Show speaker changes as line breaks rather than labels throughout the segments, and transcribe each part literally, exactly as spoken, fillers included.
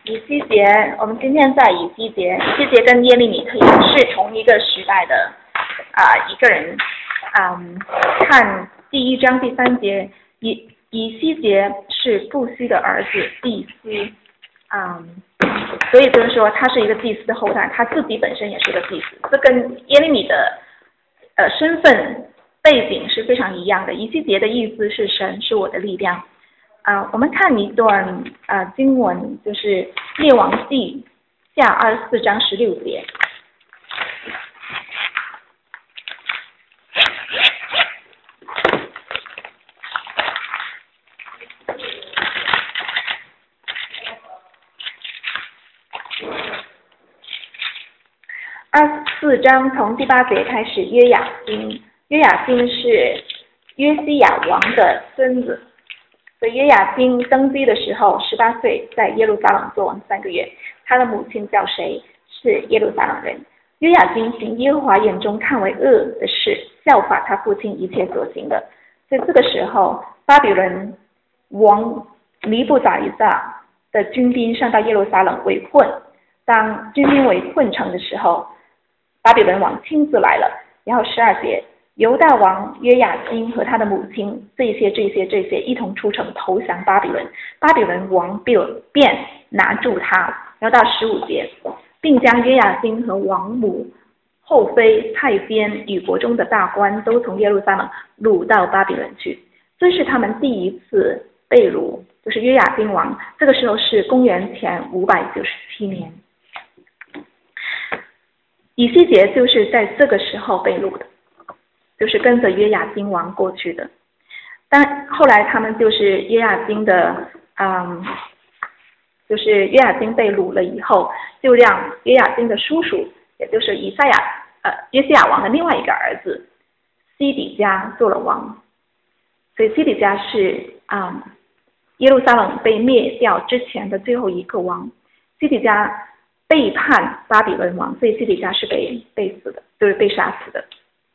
以西结，我们今天在以西结，以西结跟耶利米可以是同一个时代的啊、呃、一个人。嗯，看第一章第三节，以以西结是布西的儿子祭司，嗯，所以就是说他是一个祭司的后代，他自己本身也是个祭司，这跟耶利米的呃身份背景是非常一样的。以西结的意思是神是我的力量。啊、呃，我们看一段啊、呃、经文，就是列王记下二十四章十六节。二十四章从第八节开始，约雅斤，约雅斤是约西亚王的孙子，所以约雅斤登基的时候十八岁，在耶路撒冷做王三个月。他的母亲叫谁？是耶路撒冷人。约雅斤行耶和华眼中看为恶的事，效法他父亲一切所行的。所以这个时候，巴比伦王尼布甲尼撒的军兵上到耶路撒冷围困，当军兵围困城的时候，巴比伦王亲自来了。然后十二节，犹大王约雅斤和他的母亲这些这些这些一同出城投降巴比伦，巴比伦王便拿住他。然后到十五节，并将约雅斤和王母、后妃、太监与国中的大官都从耶路撒冷掳到巴比伦去。这是他们第一次被掳，就是约雅斤王，这个时候是公元前五百九十七年。以西结就是在这个时候被掳的，就是跟着约雅斤王过去的。但后来他们就是约雅斤的，嗯，就是约雅斤被掳了以后，就让约雅斤的叔叔，也就是以赛亚，呃，约西亚王的另外一个儿子西底家做了王。所以西底家是啊、嗯，耶路撒冷被灭掉之前的最后一个王。西底家背叛巴比伦王，所以西底家是被被死的，就是被杀死的。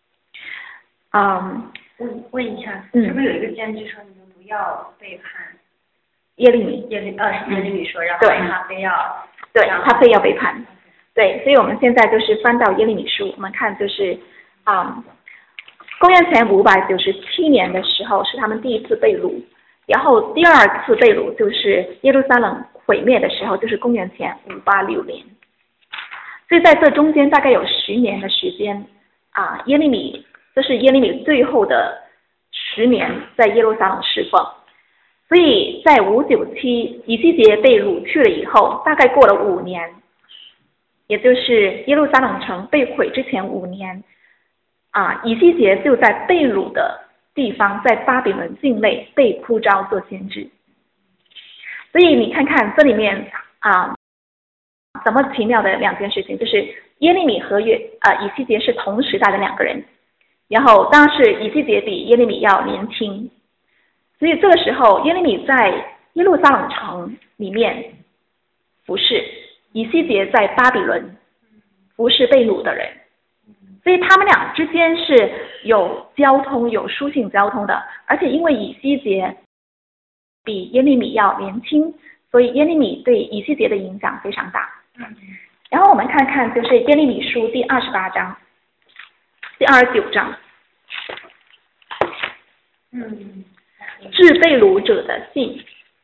嗯，
问问一下，
嗯、
是不是有一个先知说你们不要背叛
耶利米？
耶利呃耶利米说，然后他非要，
对，他非要背叛。对，所以我们现在就是翻到耶利米书，我们看就是啊、嗯，公元前五百九十七年的时候是他们第一次被掳，然后第二次被掳就是耶路撒冷毁灭的时候，就是公元前五八六年。所以在这中间大概有十年的时间啊，耶利米这是耶利米最后的十年在耶路撒冷侍奉。所以在五九七以西结被掳去了以后，大概过了五年，也就是耶路撒冷城被毁之前五年啊，以西结就在被掳的地方，在巴比伦境内被呼召做先知。所以你看看这里面啊，怎么奇妙的两件事情，就是耶利米和约啊以西结是同时代的两个人，然后当时以西结比耶利米要年轻，所以这个时候耶利米在耶路撒冷城里面服侍，以西结在巴比伦服侍被掳的人，所以他们俩之间是有交通，有书信交通的。而且因为以西结比耶利米要年轻，所以耶利米对以西结的影响非常大。然后我们看看就是耶利米书第二十八章第二十九章，
嗯，
致被掳者的信。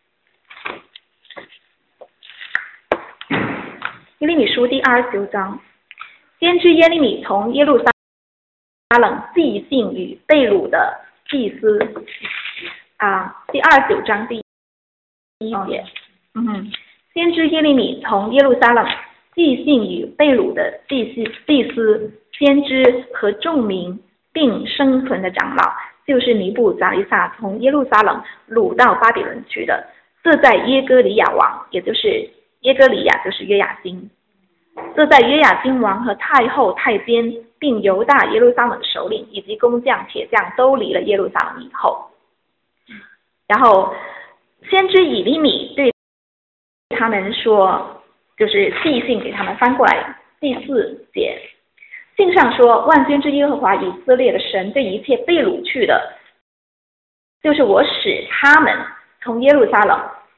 耶利米书第二十九章，先知耶利米从耶路撒冷寄信与被掳的祭司啊，第二十九章第一节，嗯哼，先知耶利米从耶路撒冷寄信与被掳的祭司、祭司、先知和众民并生存的长老，就是尼布甲尼撒从耶路撒冷掳到巴比伦去的，这在耶哥里亚王，也就是耶哥里亚就是约雅斤，这在约雅斤王和太后、太监并犹大耶路撒冷首领以及工匠、铁匠都离了耶路撒冷以后，然后先知以利米对他们说，就是寄信给他们，翻过来第四节，信上说，万军之耶和华以色列的神对一切被掳去的，就是我使他们从耶路撒冷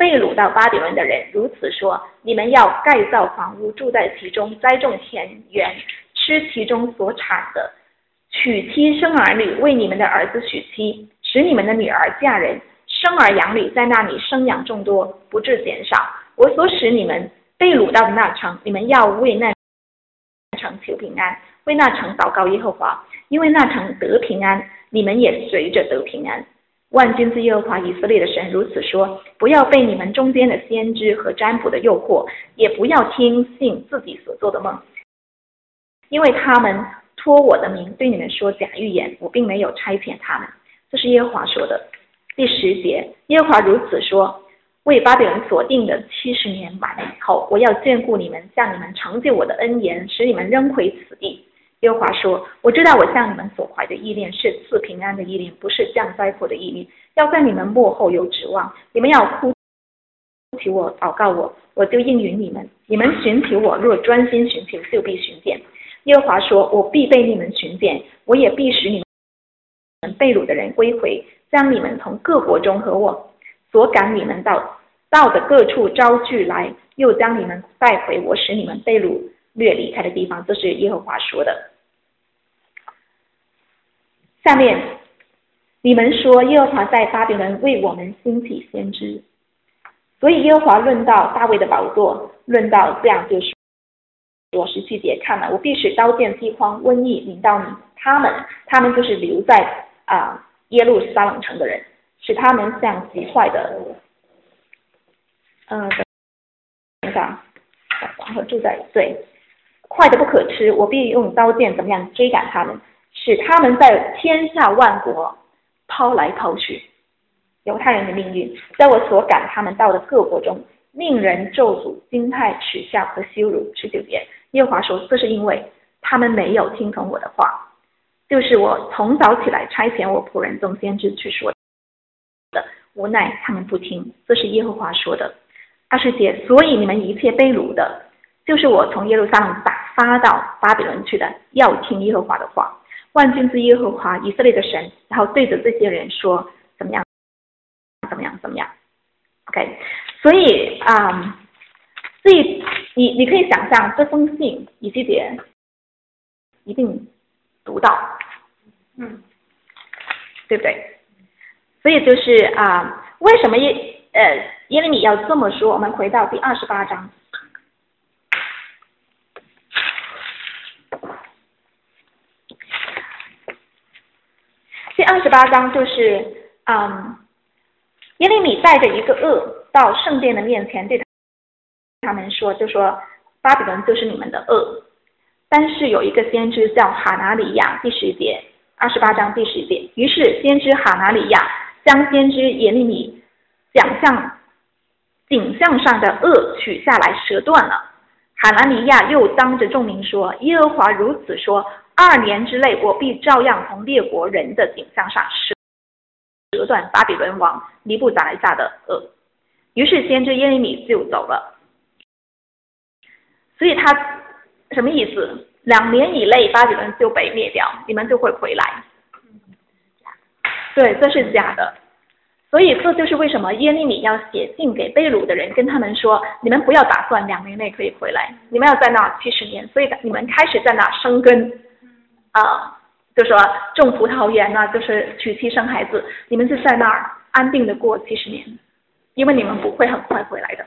被掳到巴比伦的人如此说：你们要盖造房屋，住在其中，栽种田园，吃其中所产的，娶妻生儿女，为你们的儿子娶妻，使你们的女儿嫁人，生儿养女，在那里生养众多，不致减少。我所使你们被掳到的那城，你们要为那城求平安，为那城祷告耶和华，因为那城得平安，你们也随着得平安。万军之耶和华以色列的神如此说：不要被你们中间的先知和占卜的诱惑，也不要听信自己所做的梦，因为他们托我的名对你们说假预言，我并没有差遣他们。这是耶和华说的。第十节，耶和华如此说：为巴比伦所定的七十年满了以后，我要眷顾你们，向你们成就我的恩言，使你们仍回此地。耶和华说：我知道我向你们所怀的意念是赐平安的意念，不是降灾祸的意念，要在你们末后有指望。你们要哭求我，祷告我，我就应允你们。你们寻求我，若专心寻求，就必寻见。耶和华说：我必被你们寻见，我也必使你们被掳的人归回，将你们从各国中和我所赶你们到到的各处招聚来，又将你们带回我使你们被掳掠离开的地方。这是耶和华说的。下面，你们说耶和华在巴比伦为我们兴起先知，所以耶和华论到大卫的宝座，论到这样就是说十七节，看了，我必使刀剑饥荒瘟疫临到你，他们他们就是留在啊、呃、耶路撒冷城的人，使他们像极坏的呃等一下，然后住在对坏的不可吃，我必用刀剑怎么样追赶他们，使他们在天下万国抛来抛去。犹太人的命运，在我所赶他们到的各国中，令人咒诅、惊骇、耻笑和羞辱。十九节，耶和华说：这是因为他们没有听从我的话，就是我从早起来差遣我仆人众先知去说的，无奈他们不听。这是耶和华说的。二十节，所以你们一切被掳的，就是我从耶路撒冷打发到巴比伦去的，要听耶和华的话。万军之耶和华以色列的神，然后对着这些人说怎么样怎么样怎么样 OK， 所以啊、嗯，所以你你可以想象这封信以西结一定读到，
嗯，
对不对？所以就是啊、呃，为什么耶呃耶利米要这么说？我们回到第二十八章。第二十八章就是，嗯，耶利米带着一个恶到圣殿的面前，对他们说，就说巴比伦就是你们的恶。但是有一个先知叫哈拿里亚，第十节，二十八章第十节。于是先知哈拿里亚将先知耶利米奖项颈项上的恶取下来，折断了。哈拿里亚又当着众民说：耶和华如此说，二年之内，我必照样从列国人的颈项上折断巴比伦王尼布甲尼撒的恶。于是先知耶利米就走了。所以他什么意思？两年以内巴比伦就被灭掉，你们就会回来。对，这是假的。所以这就是为什么耶利米要写信给被掳的人，跟他们说，你们不要打算两年内可以回来，你们要在那七十年，所以你们开始在那生根啊、呃，就说种葡萄园啊，就是娶妻生孩子，你们就在那儿安定的过七十年，因为你们不会很快回来的。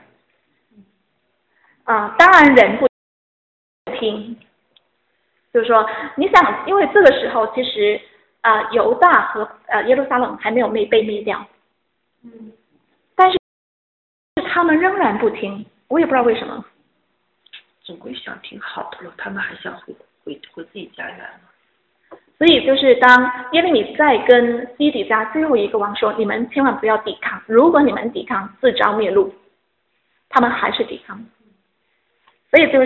啊、呃，当然人不听，就是说你想，因为这个时候其实啊、呃、犹大和呃耶路撒冷还没有被被灭掉。
嗯，
但是他们仍然不听，我也不知道为什么。
总归想挺好的了，他们还想回回回自己家园了。
所以就是当耶利米在跟西底家最后一个王说，你们千万不要抵抗，如果你们抵抗，自招灭路。他们还是抵抗。所以就是，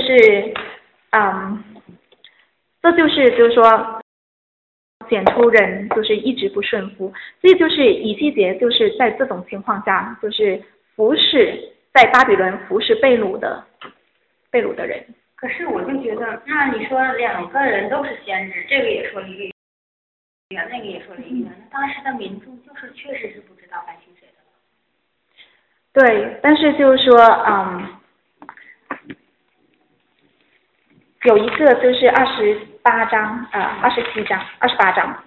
嗯，这就是就是说。显出人就是一直不顺服，所以就是以西结就是在这种情况下，就是服侍在巴比伦服侍被掳的被掳的人。
可是我就觉得，那你说两个人都是先知，这个也说了一个预言，那个也说了一个预言，那当时的民众就是确实是不知道该听谁
对，但是就是说，嗯，有一个就是二十八章，呃，二十七章，二十八章，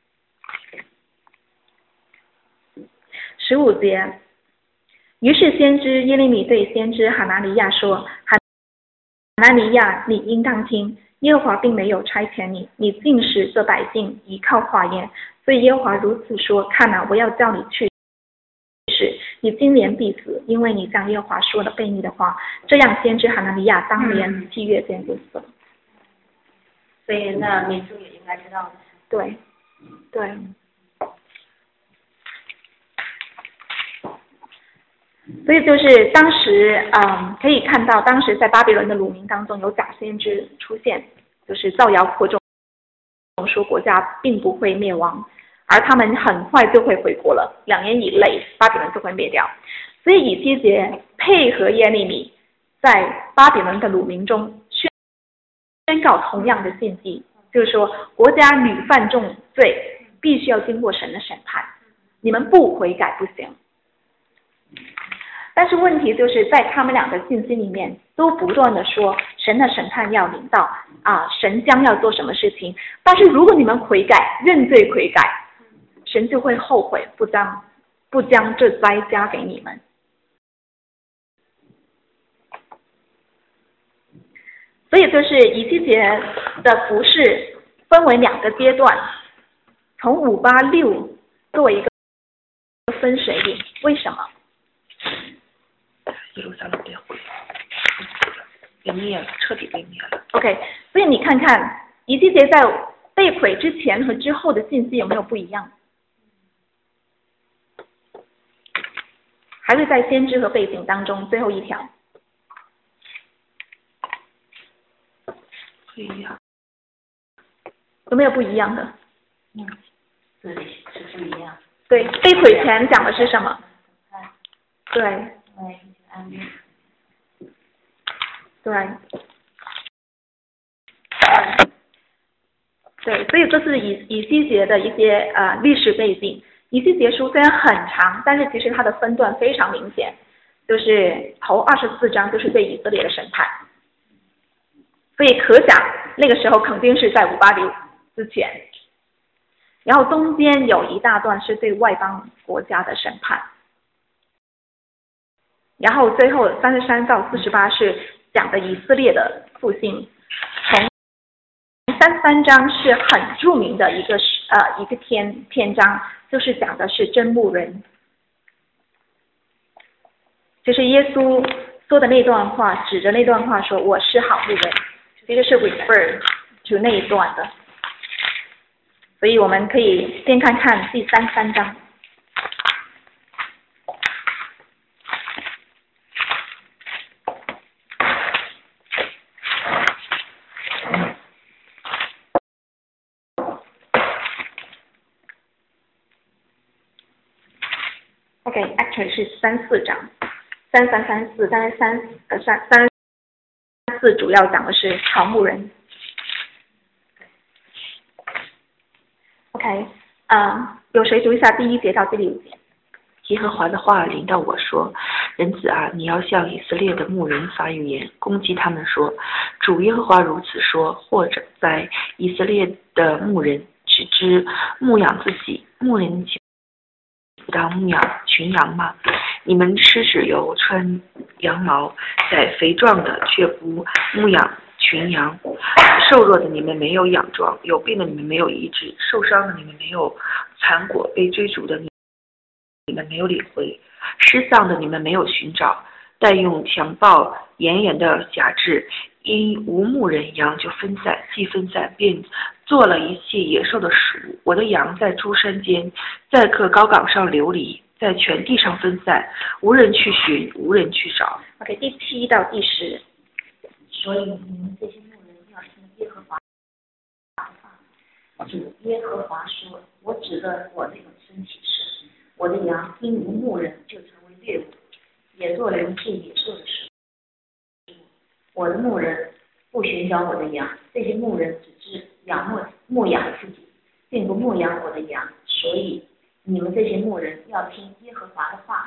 十五节。于是先知耶利米对先知哈拿尼亚说：“哈拿尼亚，你应当听，耶和华并没有差遣你，你竟使这百姓依靠化验。所以耶和华如此说：看哪，我要叫你去世，你今年必死，因为你向耶和华说了悖逆的话。这样，先知哈拿尼亚当年七月间就死了。”
所以那民族也应该知道的。
对，对。所以就是当时，嗯，可以看到当时在巴比伦的鲁民当中有假先知出现，就是造谣扩众，说国家并不会灭亡，而他们很快就会回国了，两年以内巴比伦就会灭掉。所以以西结配合耶利米，在巴比伦的鲁民中宣告同样的信息，就是说国家屡犯重罪，必须要经过神的审判，你们不悔改不行。但是问题就是在他们俩的信息里面都不断的说神的审判要临到啊，神将要做什么事情，但是如果你们悔改认罪悔改，神就会后悔，不将不将这灾加给你们。所以就是以西结的服事分为两个阶段，从五八六作为一个分水岭。为什么？
耶路撒冷被毁，被灭了，彻底被灭了。
OK， 所以你看看以西结在被毁之前和之后的信息有没有不一样？还是在先知和背景当中最后一条？
不一样。
有没有不一样的？
嗯，对，是不一样。
对，被毁前讲的是什么？对。对。对，所以这是以以西结的一些呃历史背景。以西结书虽然很长，但是其实它的分段非常明显，就是头二十四章就是对以色列的审判，所以可想那个时候肯定是在五八六之前，然后中间有一大段是对外邦国家的审判，然后最后三十三到四十八是讲的以色列的复兴。从三十三章是很著名的一个呃一个篇篇章，就是讲的是真牧人，就是耶稣说的那段话，指着那段话说我是好牧人，这个是 refer to 那一段的，所以我们可以先看看第三十三章。OK，actually 是三四章，三三三四，但是三呃三三四主要讲的是好牧人。OK， 嗯，有谁读一下第一节到第六节？
耶和华的话临到我说：人子啊，你要向以色列的牧人发预言，攻击他们说：主耶和华如此说，或者在以色列的牧人只知牧养自己，牧人不当牧养群羊吗？你们吃脂油，穿羊毛，在肥壮的却不牧养群羊，瘦弱的你们没有养壮，有病的你们没有医治，受伤的你们没有缠裹，被追逐的你你们没有领回，失丧的你们没有寻找，但用强暴严严的辖制，因无牧人，羊就分散，既分散，便做了一切野兽的食物。我的羊在诸山间，在各高岗上流离，在全地上分散，无人去寻，无人去找。
OK， 第七到第十。
所以你们这些牧人要听耶和华的话。主耶和华说：我指着我这个身体是，我的羊因无牧人就成为猎物，也做了一切野兽的食物。我的牧人不寻找我的羊，这些牧人只知养牧牧养自己，并不牧养我的羊。所以你们这些牧人要听耶和华的话。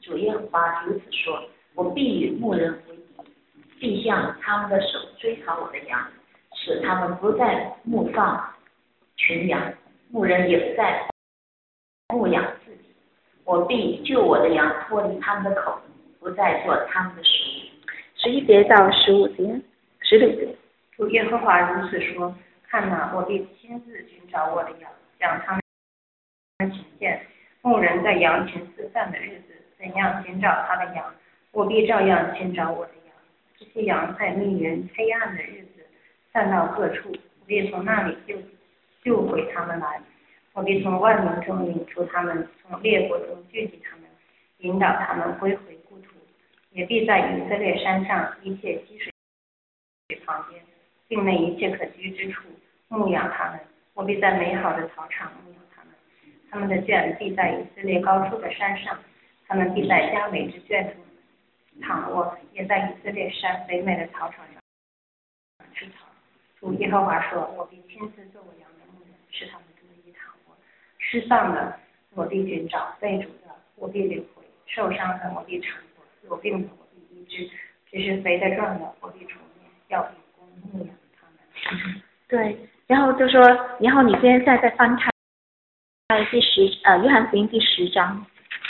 主耶和华如此说：我必与牧人为敌，必向他们的手追讨我的羊，使他们不再牧放群羊，牧人也不再牧养自己。我必救我的羊脱离他们的口，不再做他们的食物。
十一节到十五节，十六节。
主耶和华如此说：看哪，我必亲自寻找我的羊，让他们寻见。牧人在羊群四散的日子，怎样寻找他的羊，我必照样寻找我的羊。这些羊在密云黑暗的日子散到各处，我必从那里救救回他们来。我必从万民中引出他们，从列国中聚集他们，引导他们归回故土。也必在以色列山上一切积水旁边，境内一切可居之处牧养他们。我必在美好的草场牧养他们，他们的圈必在以色列高处的山上，他们必在佳美之圈中躺卧，也在以色列山肥美的草场上吃草。主耶和华说：我必亲自做我羊的牧人，使他们得以躺卧。失丧的我必寻找，被逐的我必领回，受伤的我必缠裹，有病的我必医治，只是肥的壮的我必除灭，要秉公牧养他们。
对，然后就说，然后你现在再翻开第十呃约翰福音第十章。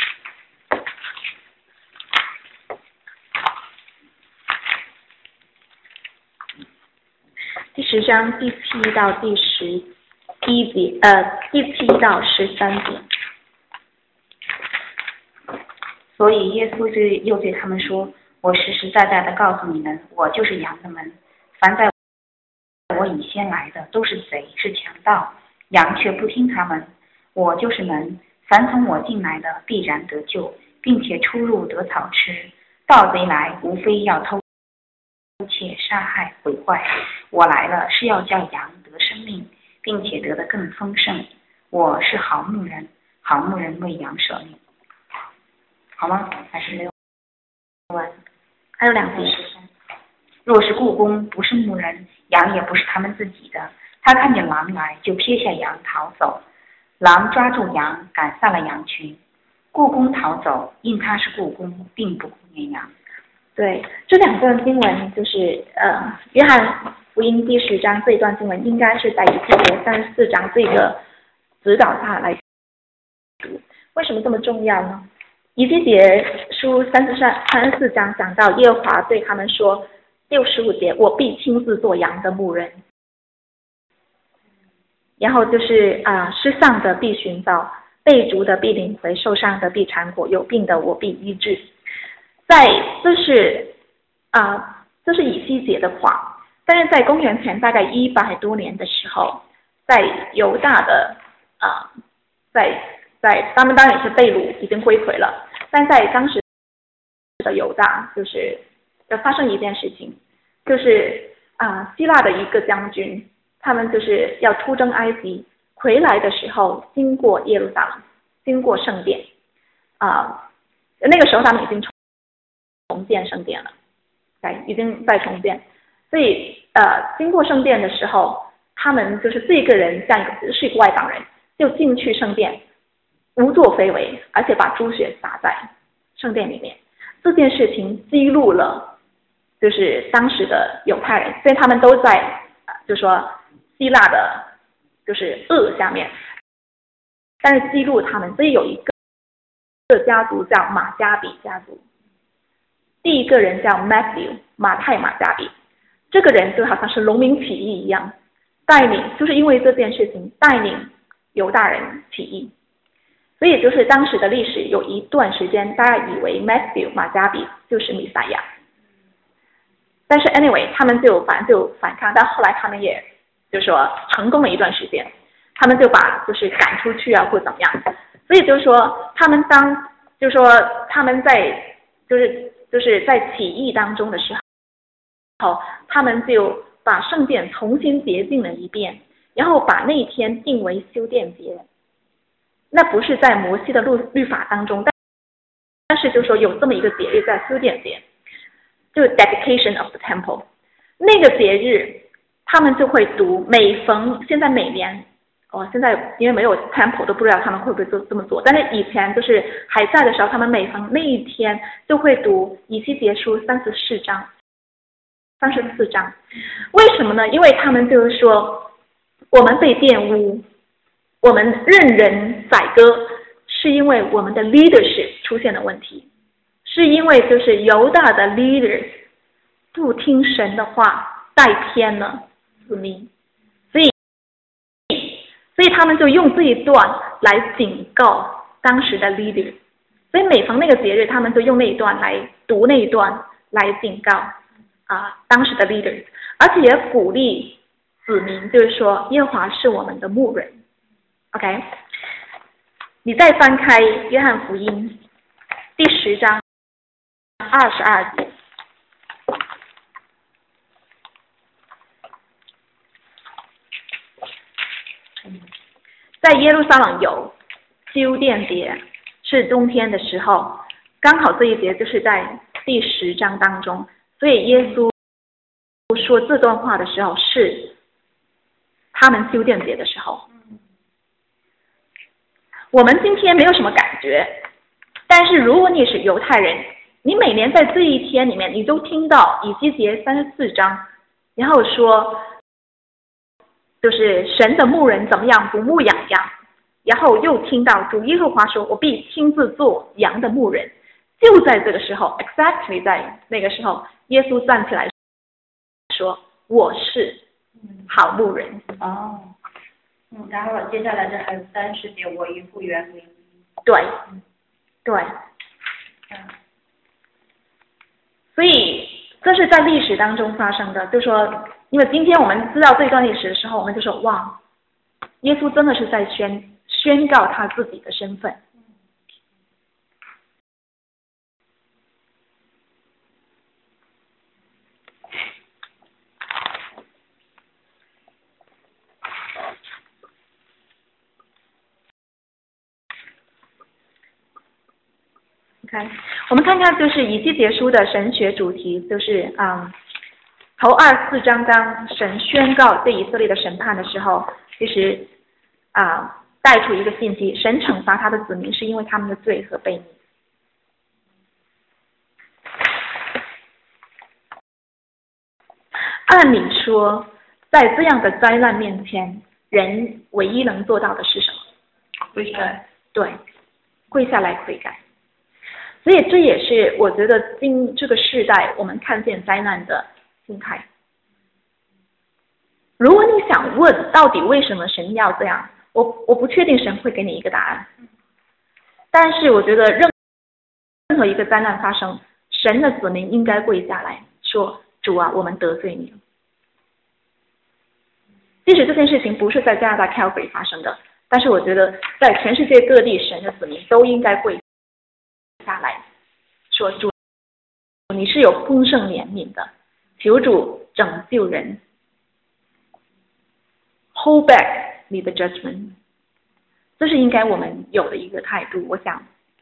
第十章第七到第十一节，呃，第七到十三节。
所以耶稣就又对他们说：我实实在在的告诉你们，我就是羊的门。凡在我以先来的，都是贼，是强盗，羊却不听他们。我就是门，凡从我进来的，必然得救，并且出入得草吃。盗贼来，无非要偷窃、杀害、毁坏。我来了，是要叫羊得生命，并且得的更丰盛。我是好牧人，好牧人为羊舍命。好吗？还是没有完？
还有两节。
若是雇工不是牧人，羊也不是他们自己的，他看见狼来，就撇下羊逃走。狼抓住羊，赶散了羊群。雇工逃走，因他是雇工，并不顾念羊。
对，这两段经文就是呃，约翰福音第十章这一段经文，应该是在以西结三十四章这个指导下来读。为什么这么重要呢？以西结书三十三三十四章讲到耶和华对他们说，六十五节，我必亲自做羊的牧人。然后就是啊、呃，失丧的必寻找，被逐的必领回，受伤的必缠裹，有病的我必医治。在这是啊、呃，这是以西结的话，但是在公元前大概一百多年的时候，在犹大的啊、呃，在在他们当然也是被掳，已经归回了，但在当时的犹大，就是要发生一件事情，就是啊、呃，希腊的一个将军，他们就是要出征埃及，回来的时候经过耶路撒冷，经过圣殿，啊、呃，那个时候他们已经重建圣殿了，对，已经在重建，所以呃，经过圣殿的时候，他们就是这个人像一个是一个外邦人，就进去圣殿，无作非为，而且把猪血洒在圣殿里面。这件事情激怒了，就是当时的犹太人，所以他们都在，就说希腊的，就是恶下面，但是激怒他们，所以有一个这个家族叫马加比家族。第一个人叫 Matthew 马太马加比，这个人就好像是农民起义一样，带领就是因为这件事情带领犹大人起义，所以就是当时的历史有一段时间大家以为 Matthew 马加比就是弥赛亚，但是 anyway 他们就反正就反抗，但后来他们也就说成功了一段时间，他们就把就是赶出去啊或怎么样，所以就是说他们当就是说他们在就是就是在起义当中的时候，他们就把圣殿重新洁净了一遍，然后把那一天定为修殿节。那不是在摩西的律律法当中，但但是就说有这么一个节日叫修殿节，就是 dedication of the temple。那个节日，他们就会读，每逢现在每年哦，现在因为没有 temple 都不知道他们会不会做这么做，但是以前就是还在的时候，他们每逢那一天就会读以西结书三十四章、三十四章。为什么呢？因为他们就是说，我们被玷污，我们任人宰割，是因为我们的 leadership 出现了问题，是因为就是犹大的 leaders 不听神的话，带偏了子民。所以他们就用这一段来警告当时的 leader， 所以每逢那个节日，他们就用那一段来读那一段来警告啊、呃、当时的 leader， 而且也鼓励子民，就是说耶和华是我们的牧人。OK， 你再翻开约翰福音第十章二十二节。在耶路撒冷有修殿节，是冬天的时候，刚好这一节就是在第十章当中，所以耶稣说这段话的时候是他们修殿节的时候。我们今天没有什么感觉，但是如果你是犹太人，你每年在这一天里面，你都听到以西结三十四章，然后说就是神的牧人怎么样不牧养羊，然后又听到主耶和华说我必亲自做羊的牧人。就在这个时候 exactly 在那个时候，耶稣站起来说我是好牧人。
哦，嗯，然后接下来这还有三十节，我以复原为一。
对，对，嗯，所以这是在历史当中发生的，就说因为今天我们知道这段历史的时候，我们就说哇，耶稣真的是在宣宣告他自己的身份。OK， 我们看看就是以西结书的神学主题，就是嗯，头二四章当神宣告对以色列的审判的时候，其实啊、呃、带出一个信息，神惩罚他的子民是因为他们的罪和悖逆。按理说，在这样的灾难面前，人唯一能做到的是什么？
跪下来。
对，跪下来悔改。所以这也是我觉得今这个时代我们看见灾难的心态。如果你想问到底为什么神要这样，我我不确定神会给你一个答案。但是我觉得任任何一个灾难发生，神的子民应该跪下来说：主啊，我们得罪你了。即使这件事情不是在加拿大 Calgary 发生的，但是我觉得在全世界各地，神的子民都应该跪下来说：主，你是有丰盛怜悯的，求主拯救人 ，hold back 你的 judgment， 这是应该我们有的一个态度。我想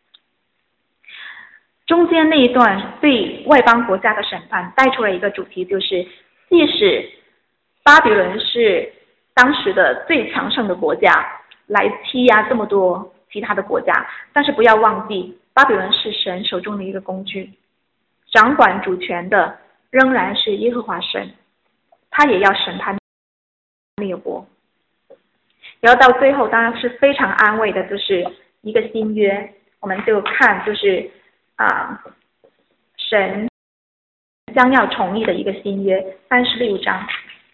中间那一段对外邦国家的审判带出来一个主题，就是即使巴比伦是当时的最强盛的国家，来欺压这么多其他的国家，但是不要忘记巴比伦是神手中的一个工具，掌管主权的仍然是耶和华神，他也要审判列国。然后到最后当然是非常安慰的，就是一个新约，我们就看就是啊，神将要重立的一个新约，三十六章。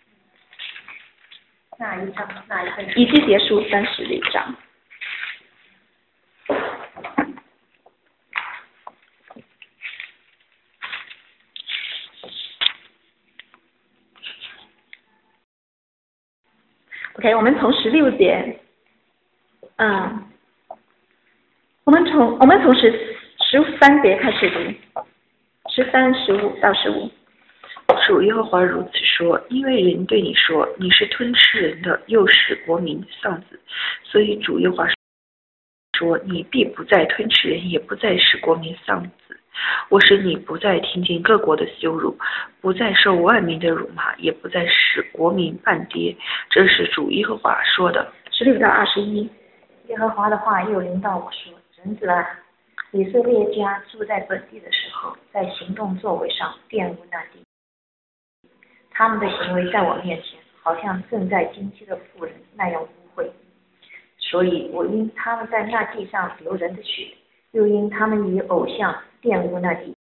哪一章？哪一个？
以西结书三十六章。OK， 我们从十六节，嗯，我们从我们从十十三节开始读，十三、十五到十五。
主耶和华如此说：因为人对你说你是吞吃人的，又使国民丧子，所以主耶和华说你必不再吞吃人，也不再使国民丧子。我使你不再听见各国的羞辱，不再受万民的辱骂，也不再使国民半跌。这是主耶和华说的。
十六到二十一。
耶和华的话又临到我说：人子啊，以色列家住在本地的时候，在行动作为上玷污那地。他们的行为在我面前，好像正在经期的妇人那样污秽。所以我因他们在那地上流人的血，又因他们与偶像玷污那地，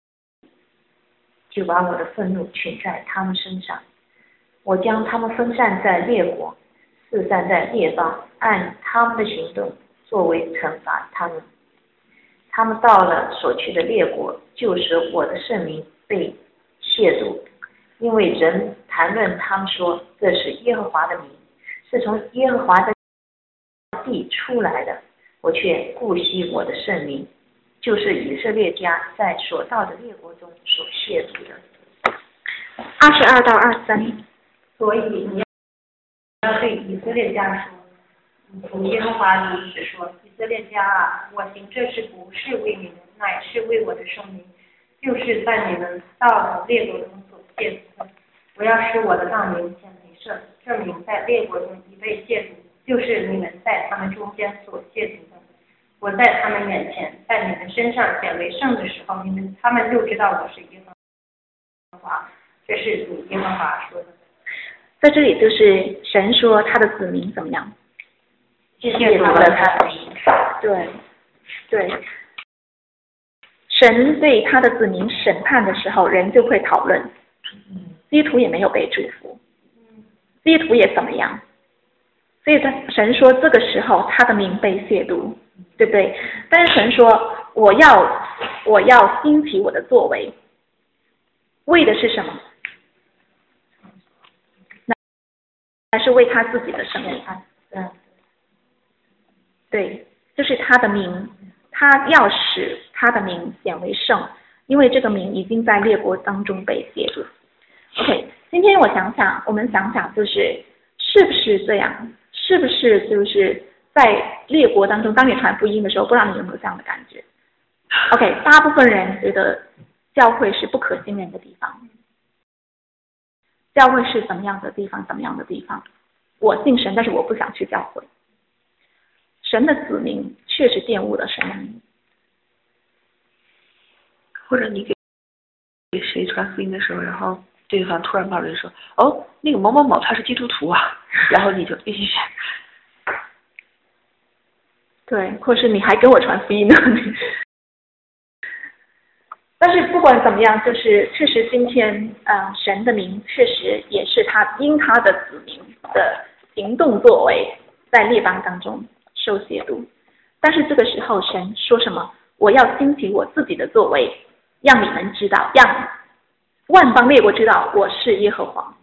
就把我的愤怒群在他们身上。我将他们分散在列国，四散在列邦，按他们的行动作为惩罚他们。他们到了所去的列国，就使我的圣名被亵渎，因为人谈论他们说，这是耶和华的名，是从耶和华的地出来的。我却顾惜我的圣名，就是以色列家在所到的列国中所亵渎的。
二十二到二十三。
所以你要对以色列家说，主耶和华如此说：以色列家啊，我行这事不是为你们，乃是为我的圣名，就是在你们到了列国中所亵渎的。我要使我的大名显为圣，这名在列国中已被亵渎，就是你们在他们中间所亵渎的。我在他们眼前，在你们身上显为圣的时候，你们他们就知道我是耶和华。这是主耶和华说的。
在这里就是神说他的子民怎么样？
亵渎了他的名。
对，对。神对他的子民审判的时候，人就会讨论。基督徒也没有被祝福，基督徒也怎么样？所以他神说这个时候他的名被亵渎，对不对？但是神说我要我要兴起我的作为，为的是什么？那是为他自己的生命。嗯，对，就是他的名，他要使他的名显为圣，因为这个名已经在列国当中被亵渎。OK， 今天我想想，我们想想就是是不是这样？是不是就是在列国当中，当你传福音的时候，不知道你有没有这样的感觉 ？OK， 大部分人觉得教会是不可信任的地方。教会是怎么样的地方？怎么样的地方？我信神，但是我不想去教会。神的子民确实玷污了神的名。
或者你给给谁传福音的时候，然后对方突然冒着说：“哦，那个某某某他是基督徒啊。”然后你就必须
对，或是你还跟我传福音呢？但是不管怎么样，就是确实今天，呃，神的名确实也是他因他的子民的行动作为在列邦当中受亵渎。但是这个时候神说什么？我要兴起我自己的作为，让你们知道，让万邦列国知道我是耶和华。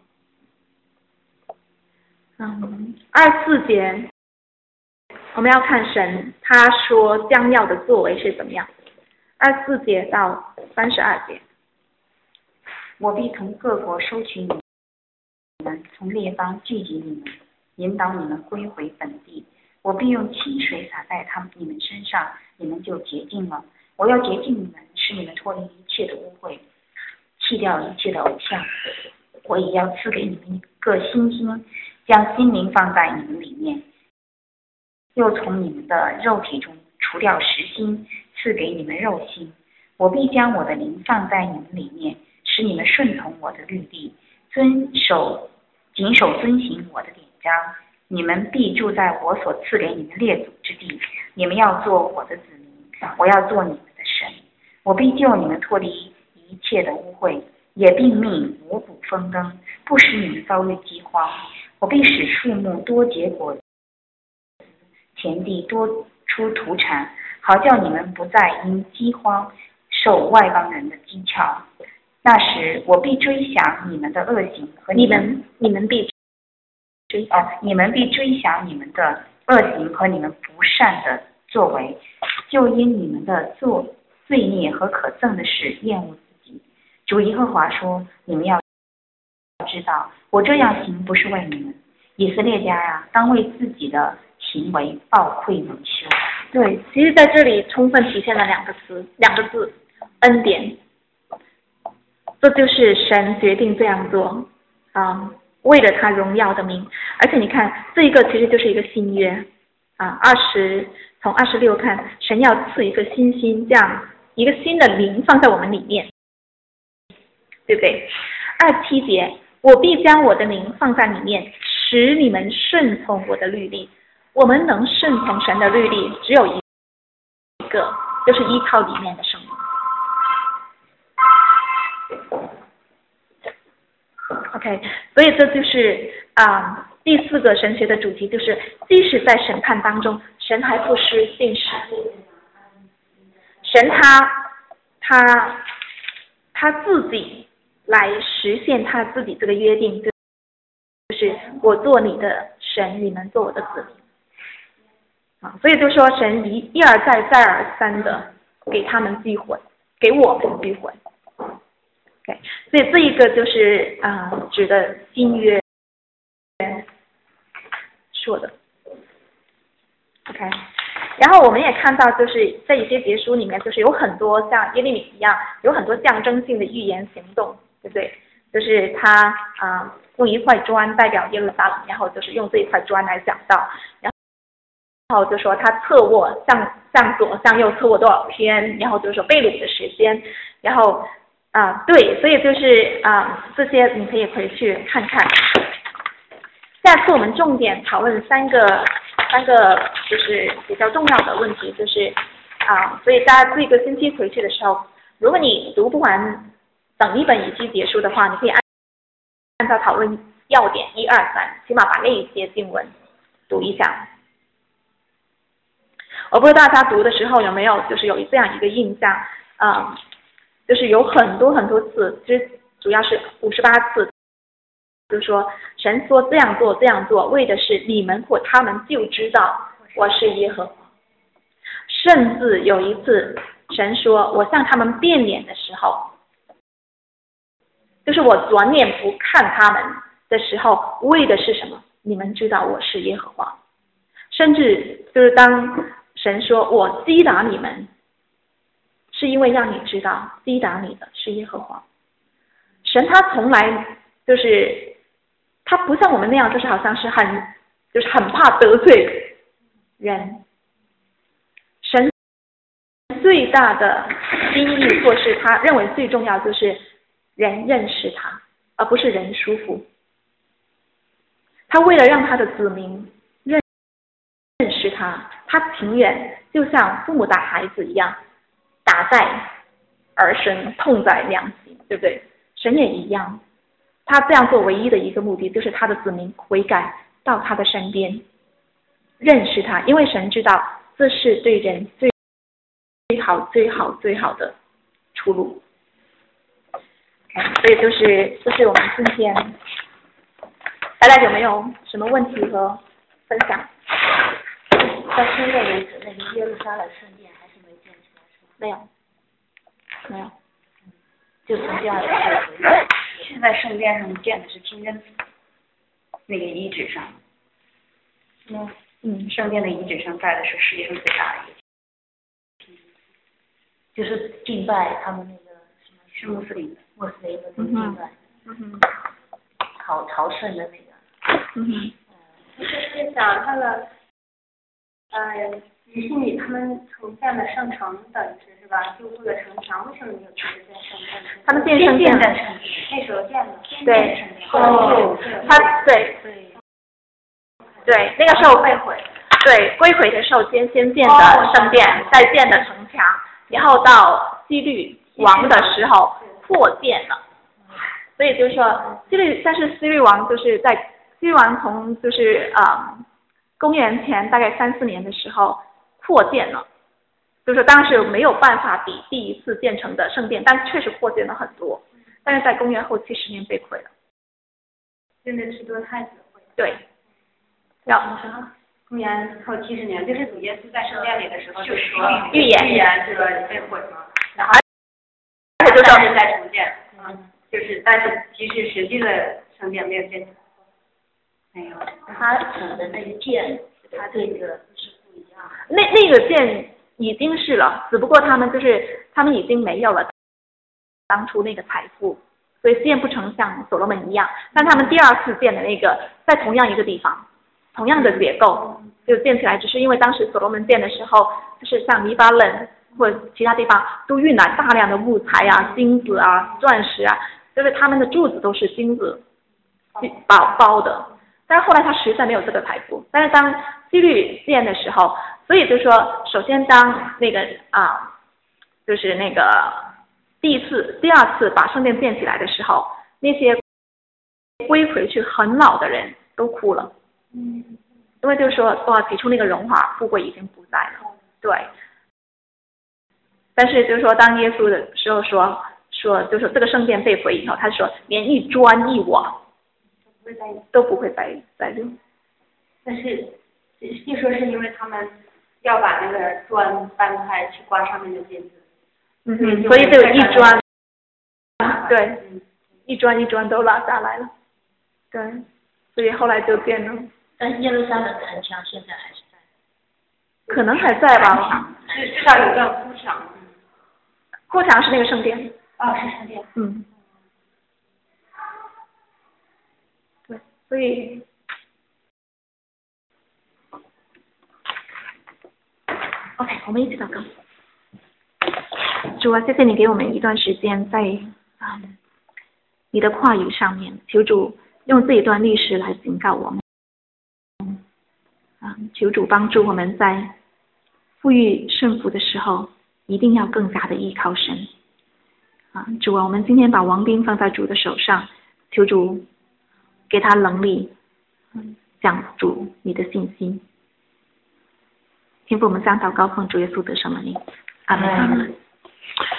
嗯，二十四节我们要看神他说将要的作为是怎么样。二十四节到三十二节，
我必从各国收取你们，从列邦聚集你们，引导你们归回本地。我必用清水洒在他们你们身上，你们就洁净了。我要洁净你们，使你们脱离一切的污秽，弃掉一切的偶像。我也要赐给你们一个新心，将心灵放在你们里面，又从你们的肉体中除掉实心，赐给你们肉心。我必将我的灵放在你们里面，使你们顺从我的律例，遵守谨守遵行我的典章。你们必住在我所赐给你们列祖之地，你们要做我的子民，我要做你们的神。我必救你们脱离一切的污秽，也必命五谷丰登，不使你们遭遇饥荒。我必使树木多结果子，田地多出土产，好叫你们不再因饥荒受外邦人的讥诮。那时我必追想你们的恶行和你们
你们必追
哦，你们必追想你们的恶行和你们不善的作为，就因你们的作罪孽和可憎的事厌恶自己。主耶和华说：你们要知道，我这样行不是为你们。以色列家啊，当为自己的行为抱愧蒙羞。
对，其实在这里充分体现了两个词，两个字，恩典。这就是神决定这样做啊、嗯， 为了他荣耀的名。而且你看，这一个其实就是一个新约啊。二十从二十六看，神要赐一个新心，这样一个新的灵放在我们里面，对不对？二七节，我必将我的灵放在里面，使你们顺从我的律例。我们能顺从神的律例，只有一个，就是依靠里面的圣灵。OK， 所以这就是啊、呃、第四个神学的主题，就是即使在审判当中，神还不失信实。神他他他自己来实现他自己这个约定，就是我做你的神，你们做我的子民。啊，所以就说神一一而再再而三的给他们机会，给我们机会。OK， 所以这一个就是啊、呃、指的新约说的。OK， 然后我们也看到就是在一些节书里面，就是有很多像耶利米一样，有很多象征性的预言行动，对不对？就是他啊、呃、用一块砖代表耶路撒冷，然后就是用这一块砖来讲到，然后。然后就说他侧卧向向左向右侧卧多少天，然后就说被掳的时间，然后啊、呃、对，所以就是啊、呃、这些你可以回去看看。下次我们重点讨论三个三个就是比较重要的问题，就是啊、呃、所以大家这个星期回去的时候，如果你读不完等一本以西结束的话，你可以按按照讨论要点一二三，起码把那一些经文读一下。我不知道大家读的时候有没有就是有这样一个印象，嗯，就是有很多很多次，其实主要是五十八次，就是说神说这样做这样做，为的是你们或他们就知道我是耶和华。甚至有一次神说我向他们变脸的时候，就是我转脸不看他们的时候，为的是什么？你们知道我是耶和华。甚至就是当神说我击打你们，是因为让你知道击打你的是耶和华。神他从来就是他不像我们那样，就是好像是很就是很怕得罪人。神最大的心意或是他认为最重要就是人认识他，而不是人舒服。他为了让他的子民认认识他，他情愿就像父母打孩子一样，打在儿身，痛在良心，对不对？神也一样，他这样做唯一的一个目的就是他的子民悔改到他的身边，认识他，因为神知道这是对人最最好最好最好的出路。所以就是这是我们今天，大家有没有什么问题和分享？
到现在为止，那个耶路撒冷圣殿还是没建起来，是吗？
没有，没有，
就从这样的回来。
现在圣殿上建的是清真寺，那个遗址上，
嗯嗯，
圣殿的遗址上盖的是世界上最大的一个，
就是敬拜他们那个什么
是穆斯林的，
穆斯林的那个敬拜，
嗯哼，
朝朝圣的那个。
嗯哼，
就是讲那个，呃，以西米他们重建的圣城，等于是是吧？修复的城墙，为什么没有重建圣殿？
他们建圣殿
的圣殿，那时候建的。
对，
哦，
他对对对，那个时候
被毁。
对，归回的时候先先建的圣殿，再建的城墙，然后到希律王的时候扩建了。所以就是说，希律，但是希律王就是在希律王从就是呃公元前大概三四年的时候扩建了，就是当时没有办法比第一次建成的圣殿，但确实扩建了很多，但是在公元后七十年被毁了。
真的是多太子会。
对，
要什么？公元后七十年，就是主耶稣在圣殿里的时候就说
预言
预言这个被毁了，然后
而且就是
但是再重建，嗯，就是但是其实实际的圣殿没有建成。
没有，
他指的那个建，他这个是不一样的。
那那个建已经是了，只不过他们就是他们已经没有了当初那个财富， 所以建不成像所罗门一样。但他们第二次建的那个在同样一个地方，同样的结构就建起来，只是因为当时所罗门建的时候，就是像黎巴嫩或者其他地方都运来大量的木材啊、金子啊、钻石啊，就是他们的柱子都是金子包包的。但是后来他实在没有这个财富，但是当希律建的时候，所以就说，首先当那个啊，就是那个第一次、第二次把圣殿建起来的时候，那些归回去很老的人都哭了，嗯，因为就是说，哇，起初那个荣华富贵已经不在了，对。但是就是说，当耶稣的时候说说，就是说这个圣殿被毁以后，他说连一砖一瓦都不会再再用。
但是据说是因为他们要把那个砖搬开去挂上面的金子，
嗯哼，所以就一砖，对，一砖一砖都拉下来了，对，所以后来就变了。
但耶路撒冷城墙现在还是在，
可能还在吧，
至至少有段哭墙。
哭墙是那个圣殿。
哦，是圣殿。
嗯。对，所以。OK， 我们一起祷告。主啊，谢谢你给我们一段时间在啊、嗯、你的话语上面，求主用这一段历史来警告我们。啊、嗯，求主帮助我们在富裕胜负的时候，一定要更加的依靠神。啊，主啊，我们今天把王兵放在主的手上，求主给他能力，嗯，讲主你的信心。天父，我们将祷告奉主耶稣的圣名，阿门。